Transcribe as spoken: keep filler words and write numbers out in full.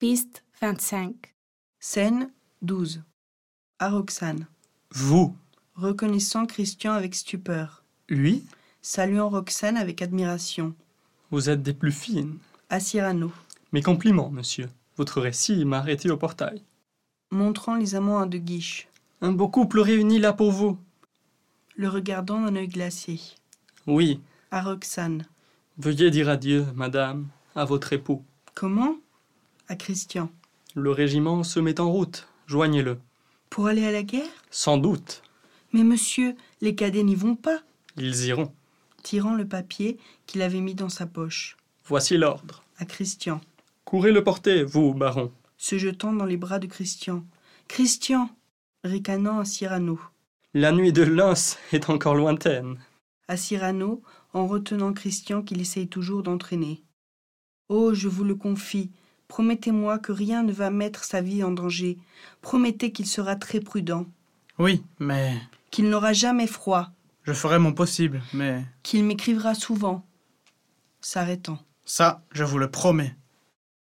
Piste vingt-cinq. Scène douze. À Roxane. Vous, Reconnaissant Christian avec stupeur. lui, Saluant Roxane avec admiration. vous êtes des plus fines. À Cyrano. Mes compliments, monsieur. Votre récit m'a arrêté au portail. Montrant les amants à de Guiche. Un beau couple réuni là pour vous. Le regardant d'un œil glacé. Oui, À Roxane. veuillez dire adieu, madame, à votre époux. Comment? À Christian. Le régiment se met en route. Joignez-le. Pour aller à la guerre? Sans doute. Mais monsieur, les cadets n'y vont pas. Ils iront. Tirant le papier qu'il avait mis dans sa poche. Voici l'ordre. À Christian. Courez le porter, vous, baron. Se jetant dans les bras de Christian. Christian! Ricanant à Cyrano. La nuit de Lens est encore lointaine. À Cyrano, en retenant Christian qu'il essaye toujours d'entraîner. Oh, je vous le confie, promettez-moi que rien ne va mettre sa vie en danger. Promettez qu'il sera très prudent, Oui, mais qu'il n'aura jamais froid, je ferai mon possible, mais qu'il m'écrivera souvent. S'arrêtant. ça, je vous le promets.